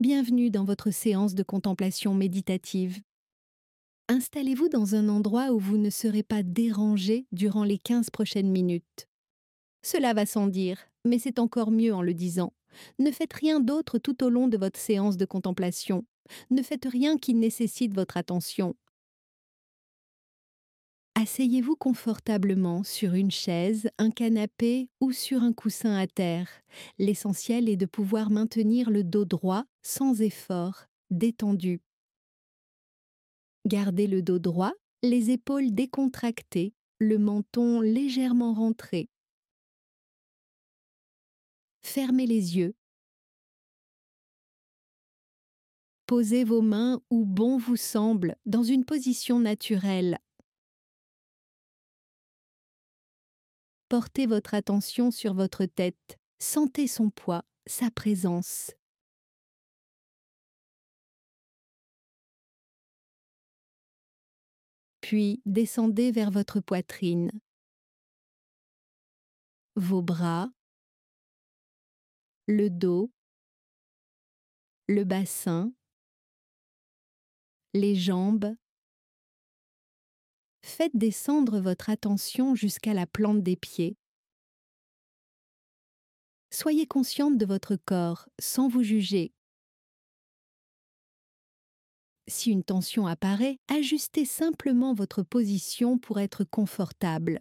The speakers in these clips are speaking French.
Bienvenue dans votre séance de contemplation méditative. Installez-vous dans un endroit où vous ne serez pas dérangé durant les 15 prochaines minutes. Cela va sans dire, mais c'est encore mieux en le disant. Ne faites rien d'autre tout au long de votre séance de contemplation. Ne faites rien qui nécessite votre attention. Asseyez-vous confortablement sur une chaise, un canapé ou sur un coussin à terre. L'essentiel est de pouvoir maintenir le dos droit, sans effort, détendu. Gardez le dos droit, les épaules décontractées, le menton légèrement rentré. Fermez les yeux. Posez vos mains où bon vous semble, dans une position naturelle. Portez votre attention sur votre tête. Sentez son poids, sa présence. Puis descendez vers votre poitrine, vos bras, le dos, le bassin, les jambes. Faites descendre votre attention jusqu'à la plante des pieds. Soyez consciente de votre corps sans vous juger. Si une tension apparaît, ajustez simplement votre position pour être confortable.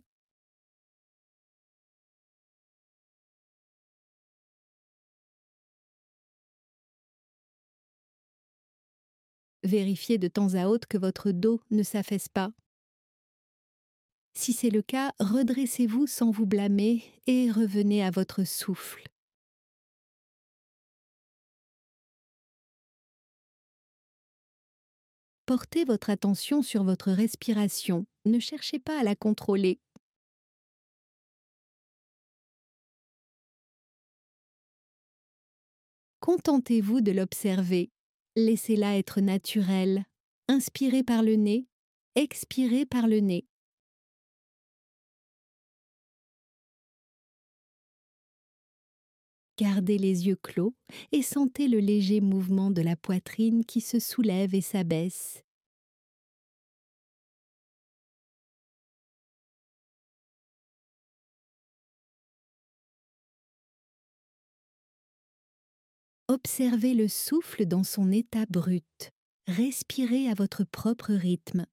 Vérifiez de temps à autre que votre dos ne s'affaisse pas. Si c'est le cas, redressez-vous sans vous blâmer et revenez à votre souffle. Portez votre attention sur votre respiration. Ne cherchez pas à la contrôler. Contentez-vous de l'observer. Laissez-la être naturelle. Inspirez par le nez, expirez par le nez. Gardez les yeux clos et sentez le léger mouvement de la poitrine qui se soulève et s'abaisse. Observez le souffle dans son état brut. Respirez à votre propre rythme.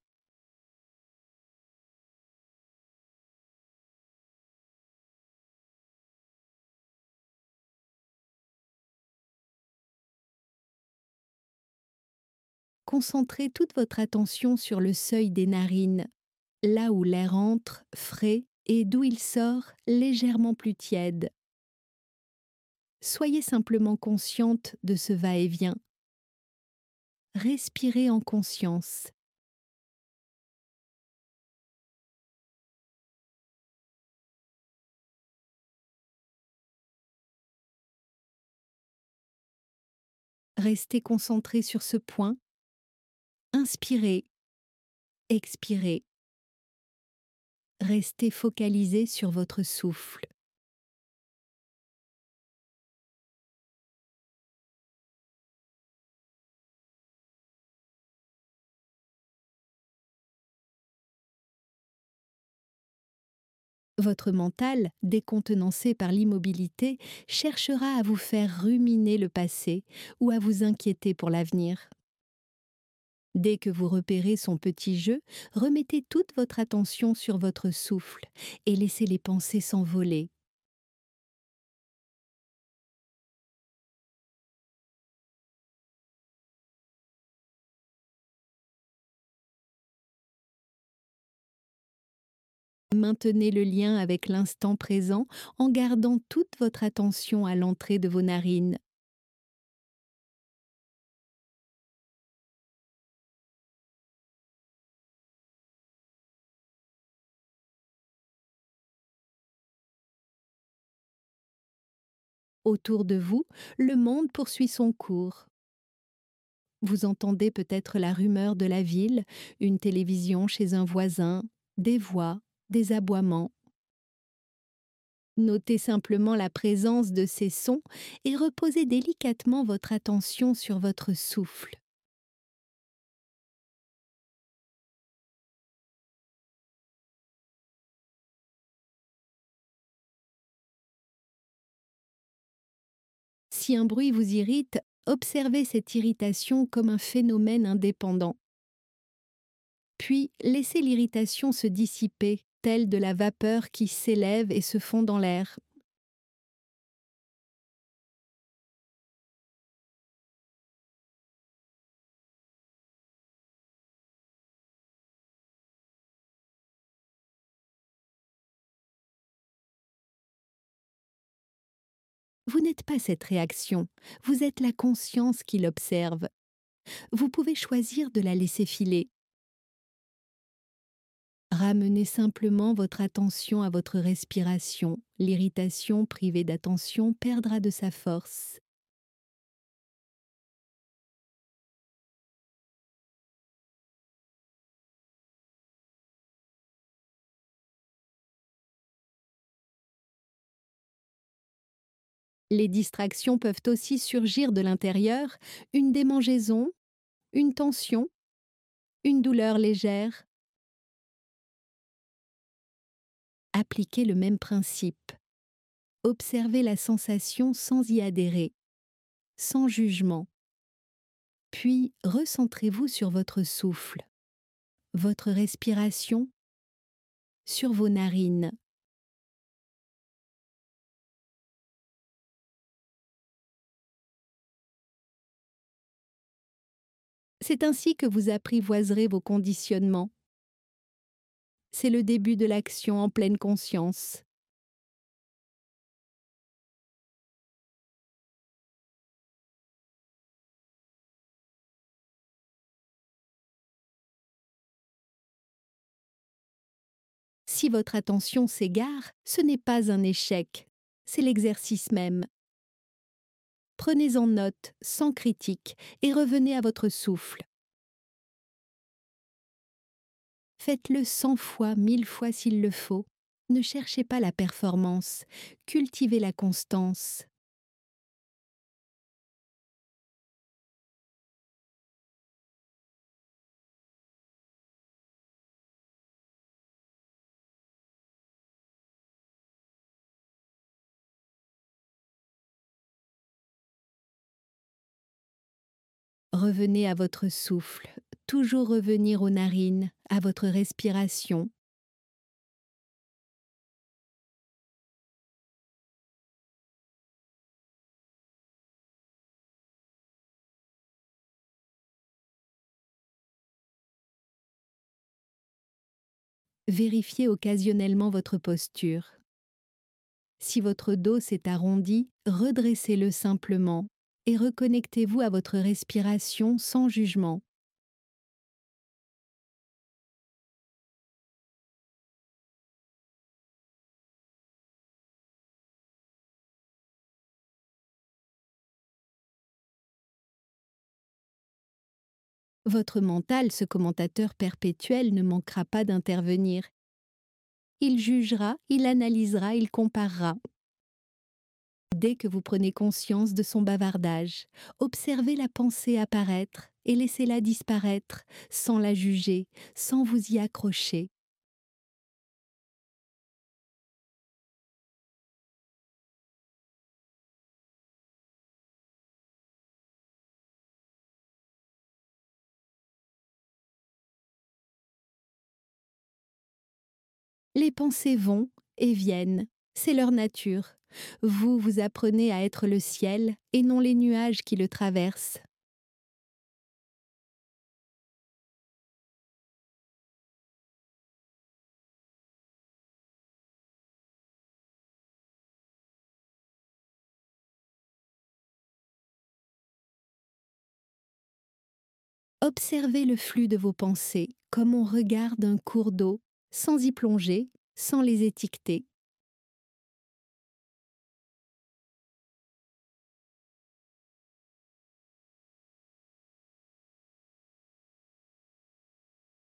Concentrez toute votre attention sur le seuil des narines, là où l'air entre, frais, et d'où il sort, légèrement plus tiède. Soyez simplement consciente de ce va-et-vient. Respirez en conscience. Restez concentré sur ce point. Inspirez, expirez. Restez focalisé sur votre souffle. Votre mental, décontenancé par l'immobilité, cherchera à vous faire ruminer le passé ou à vous inquiéter pour l'avenir. Dès que vous repérez son petit jeu, remettez toute votre attention sur votre souffle et laissez les pensées s'envoler. Maintenez le lien avec l'instant présent en gardant toute votre attention à l'entrée de vos narines. Autour de vous, le monde poursuit son cours. Vous entendez peut-être la rumeur de la ville, une télévision chez un voisin, des voix, des aboiements. Notez simplement la présence de ces sons et reposez délicatement votre attention sur votre souffle. Si un bruit vous irrite, observez cette irritation comme un phénomène indépendant. Puis laissez l'irritation se dissiper, telle de la vapeur qui s'élève et se fond dans l'air. Vous n'êtes pas cette réaction, vous êtes la conscience qui l'observe. Vous pouvez choisir de la laisser filer. Ramenez simplement votre attention à votre respiration. L'irritation privée d'attention perdra de sa force. Les distractions peuvent aussi surgir de l'intérieur, une démangeaison, une tension, une douleur légère. Appliquez le même principe. Observez la sensation sans y adhérer, sans jugement. Puis recentrez-vous sur votre souffle, votre respiration, sur vos narines. C'est ainsi que vous apprivoiserez vos conditionnements. C'est le début de l'action en pleine conscience. Si votre attention s'égare, ce n'est pas un échec, c'est l'exercice même. Prenez en note, sans critique, et revenez à votre souffle. Faites-le 100 fois, 1000 fois s'il le faut. Ne cherchez pas la performance, cultivez la constance. Revenez à votre souffle, toujours revenir aux narines, à votre respiration. Vérifiez occasionnellement votre posture. Si votre dos s'est arrondi, redressez-le simplement et reconnectez-vous à votre respiration sans jugement. Votre mental, ce commentateur perpétuel, ne manquera pas d'intervenir. Il jugera, il analysera, il comparera. Dès que vous prenez conscience de son bavardage, observez la pensée apparaître et laissez-la disparaître, sans la juger, sans vous y accrocher. Les pensées vont et viennent, c'est leur nature. Vous, vous apprenez à être le ciel et non les nuages qui le traversent. Observez le flux de vos pensées comme on regarde un cours d'eau, sans y plonger, sans les étiqueter.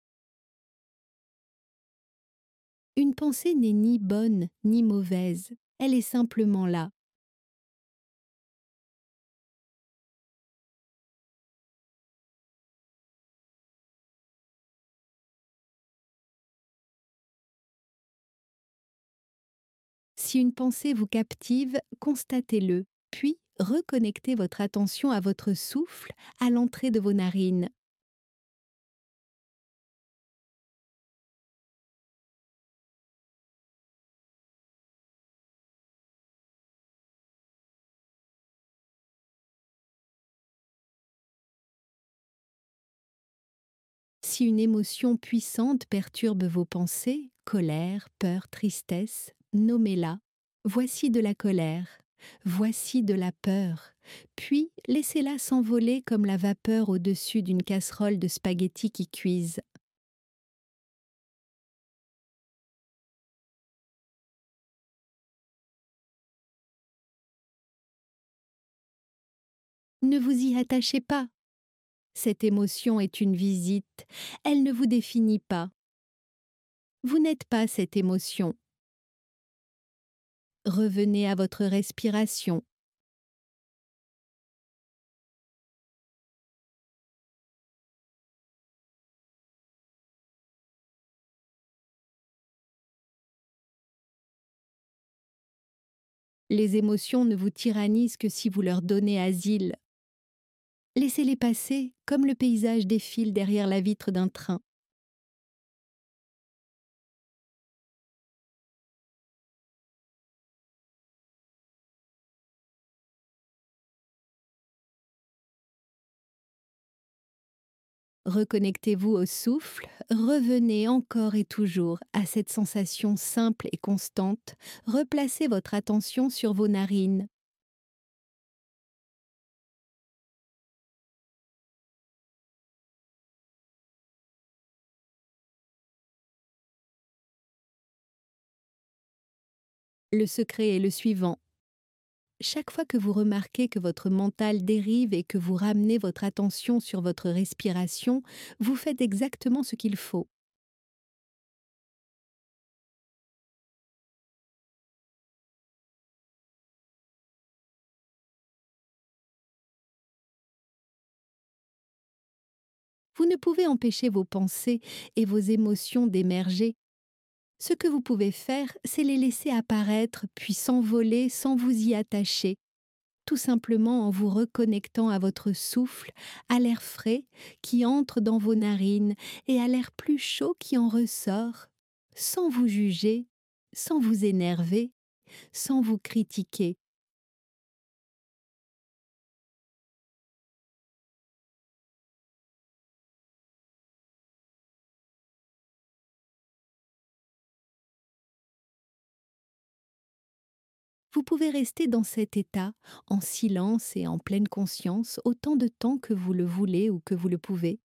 Une pensée n'est ni bonne ni mauvaise, Elle est simplement là. Si une pensée vous captive, constatez-le, puis reconnectez votre attention à votre souffle à l'entrée de vos narines. Si une émotion puissante perturbe vos pensées, colère, peur, tristesse, nommez-la. Voici de la colère, voici de la peur, puis laissez-la s'envoler comme la vapeur au-dessus d'une casserole de spaghettis qui cuisent. Ne vous y attachez pas. Cette émotion est une visite, elle ne vous définit pas. Vous n'êtes pas cette émotion. Revenez à votre respiration. Les émotions ne vous tyrannisent que si vous leur donnez asile. Laissez-les passer comme le paysage défile derrière la vitre d'un train. Reconnectez-vous au souffle, revenez encore et toujours à cette sensation simple et constante, replacez votre attention sur vos narines. Le secret est le suivant. Chaque fois que vous remarquez que votre mental dérive et que vous ramenez votre attention sur votre respiration, vous faites exactement ce qu'il faut. Vous ne pouvez empêcher vos pensées et vos émotions d'émerger. Ce que vous pouvez faire, c'est les laisser apparaître puis s'envoler sans vous y attacher, tout simplement en vous reconnectant à votre souffle, à l'air frais qui entre dans vos narines et à l'air plus chaud qui en ressort, sans vous juger, sans vous énerver, sans vous critiquer. Vous pouvez rester dans cet état, en silence et en pleine conscience, autant de temps que vous le voulez ou que vous le pouvez.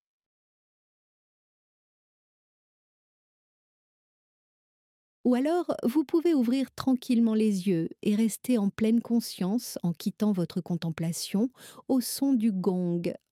Ou alors, vous pouvez ouvrir tranquillement les yeux et rester en pleine conscience en quittant votre contemplation au son du gong